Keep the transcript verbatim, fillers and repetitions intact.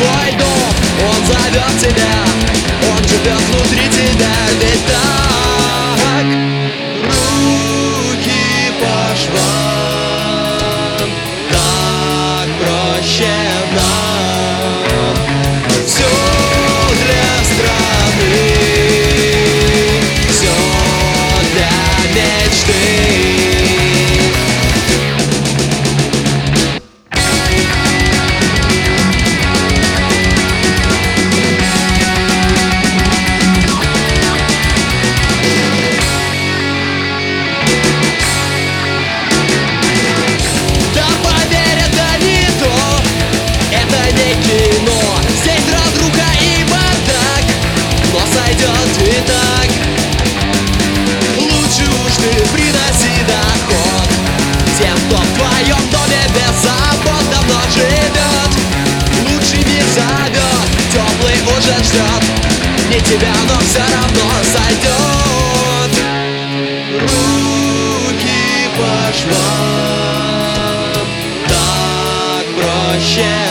твой дом, он зовет тебя, он живет внутри тебя. Ведь так руки по швам, так проще нам. Все для страны, все для мечты. Сойдет и так. Лучше уж ты приноси доход тем, кто в твоем доме без забот давно живет. Лучший мир зовет, теплый уже ждет не тебя, но все равно сойдет. Руки по швам, так проще